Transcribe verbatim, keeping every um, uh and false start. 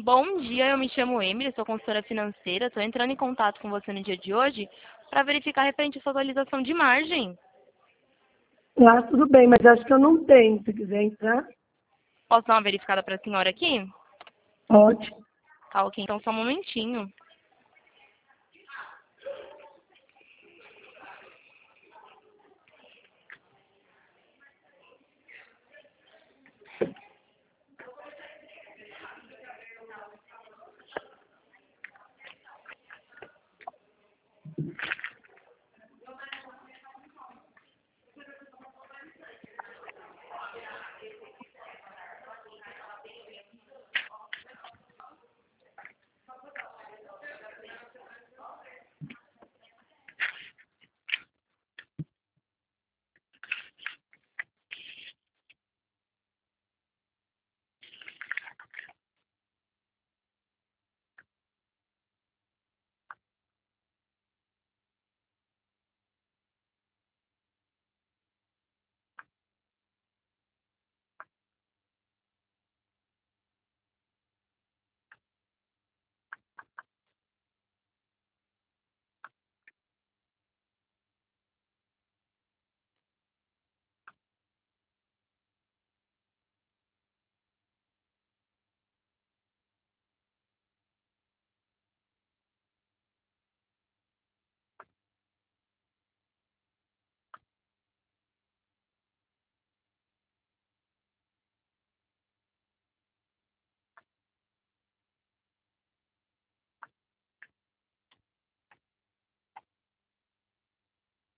Bom dia, eu me chamo Emily, sou consultora financeira. Estou entrando em contato com você no dia de hoje para verificar referente à sua atualização de margem. Ah, tudo bem, mas acho que eu não tenho. Se quiser entrar, Posso dar uma verificada para a senhora aqui? ótimo. Tá, ok, então só um momentinho.